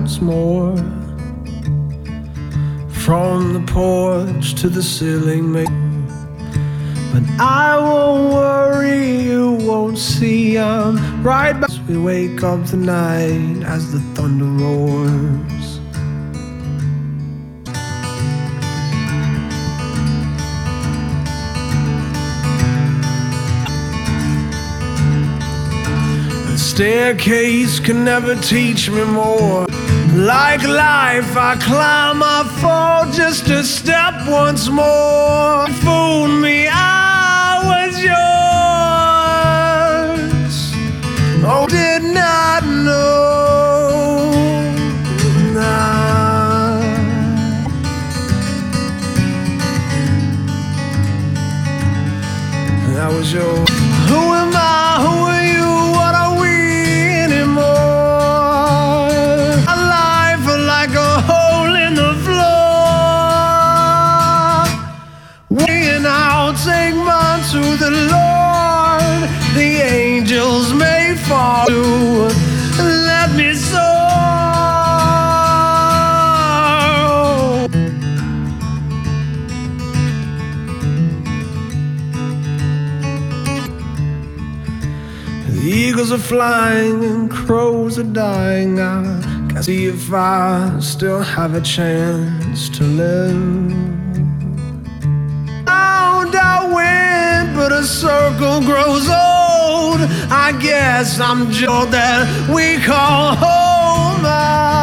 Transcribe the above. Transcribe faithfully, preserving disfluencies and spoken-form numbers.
once more. From the porch to the ceiling, maybe. But I won't worry, you won't see I'm right back. As we wake up tonight as the thunder roars. The staircase can never teach me more. Like life, I climb, I fall just to step once more. Fool me, I was yours. Oh, did not know. Nah. That was yours. Who am I? Who are you? What are we anymore? A life like a hole in the floor. When I'll take mine to the Lord, the angels may fall to let me soar. The eagles are flying and crows are dying. I can see if I still have a chance to live. Round I went, but a circle grows old. I guess I'm just that we call home.